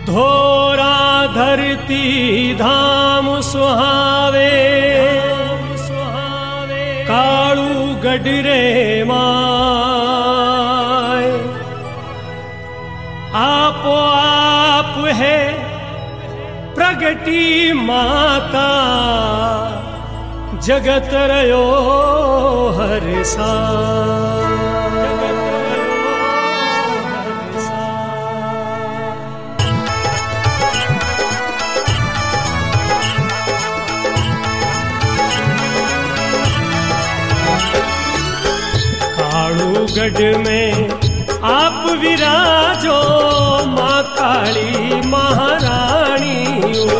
धोरा धरती धाम सुहावे, काळू गडरे माय आपो आप है प्रगटी माता, जगत रयो हर सा। काळूगढ़ में आप विराजो, माँ काली महारानी ओ।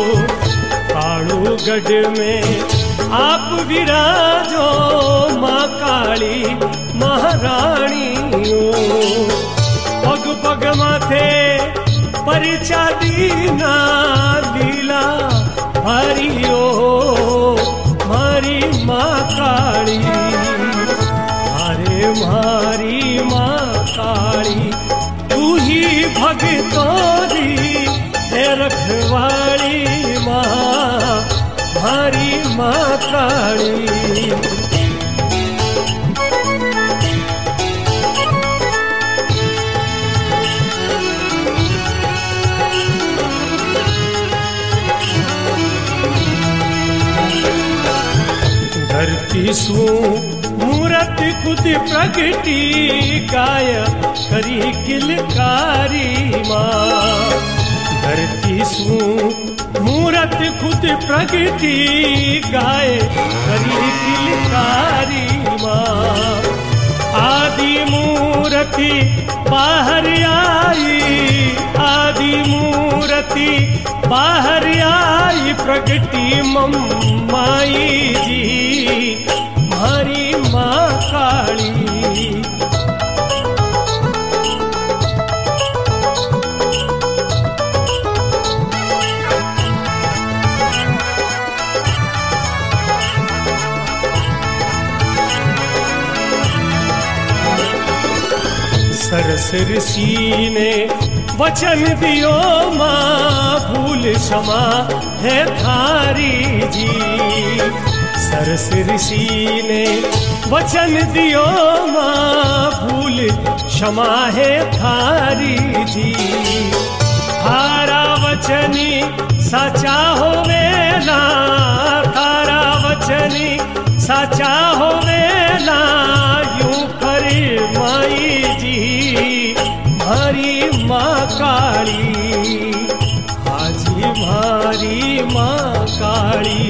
काळूगढ़ में आप विराजो, माँ काली महारानी ओ। पग पग माथे परिचा दीना, लीला भारी ओ मारी माँ काली। मारी माँ काली तू ही भगतोरी है रखवाली माँ, मारी माँ काली। धरती सू मूरत खुद प्रगटी, गाय करी किलकारी माँ। धरती सू मूरत खुद प्रगटी, गाय करी किलकारी माँ। आदि मूर्ति बाहर आई, आदि मूर्ति बाहर आई, प्रगटी मम्माई जी मारी माँ काली। सरस ऋषि ने वचन दियो माँ, भूल क्षमा है थारी जी। सरस ऋषि ने वचन दियो माँ, भूल क्षमा है थारी जी। थारा वचनी सचा होवेला, थारा वचनी सचा होवेला, यूं करे माई जी मारी माँ काली। हाजी मारी माँ काली।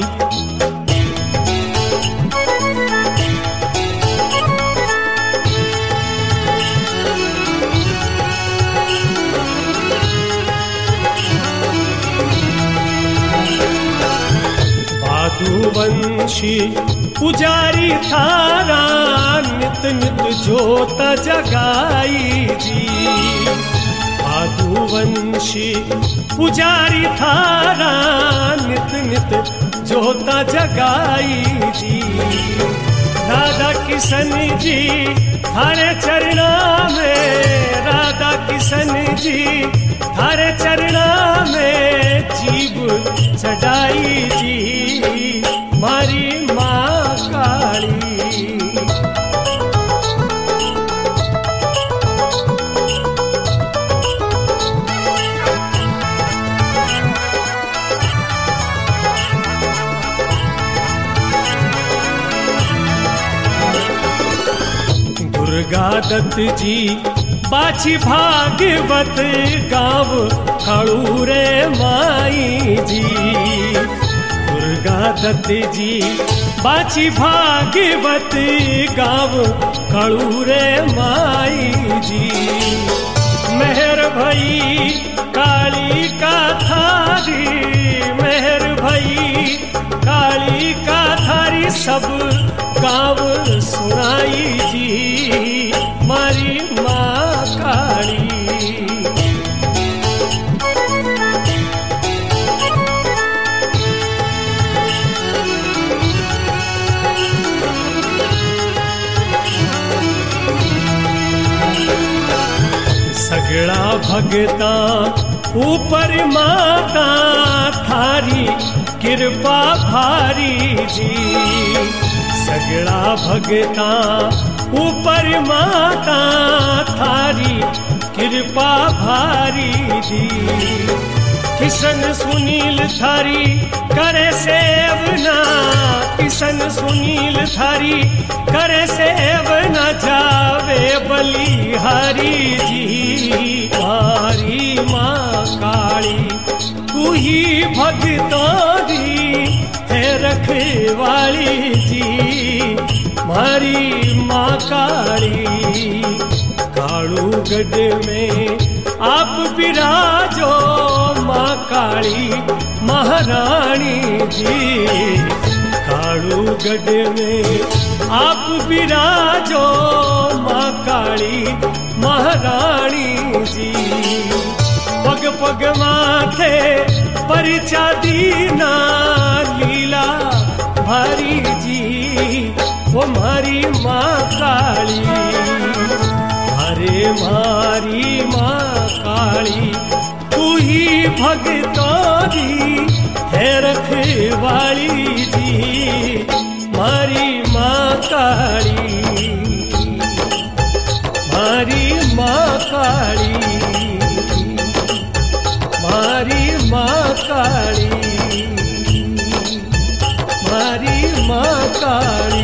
वंशी पुजारी थारा, नित नित जोत जगाई जी। आदुवंशी पुजारी थारा, नित नित जोत जगाई जी। राधा किशन जी थारे चरणा में, राधा किशन जी थारे चरणा में, जीव चढ़ाई जी मारी माँ काली। दुर्गा दत्त जी बाची भागवत, गाँव काळू रे माई जी। दुर्गा दत्त जी बाची भागवत, गाँव काळू रे माई जी। मेहर भई काली का थारी, मेहर भई काली का थारी, सब गाँव सुनाई जी मारी माँ काली। सगळा भगता ऊपर माता थारी कृपा भारी जी। सगड़ा भगता ऊपर माता थारी कृपा भारी जी। किशन सुनील थारी करे सेवना, किशन सुनील थारी करे सेवना, जावे बलिहारी जी। मारी माँ काली तू ही भगतों दी है रखवाली जी। मारी माँ काली कालूगढ़ में आप विराजो, माँ काली महारानी जी। कालूगढ़ में आप विराजो, माँ काली महारानी जी। पग पग माथे परिचा दीना लीला भारी जी। वो मारी माँ काली, अरे मारी माँ काली तू ही भगतों दी है रखवाली जी। मारी माँ काली, मारी माँ काली, मारी माँ काली, मारी माँ काली।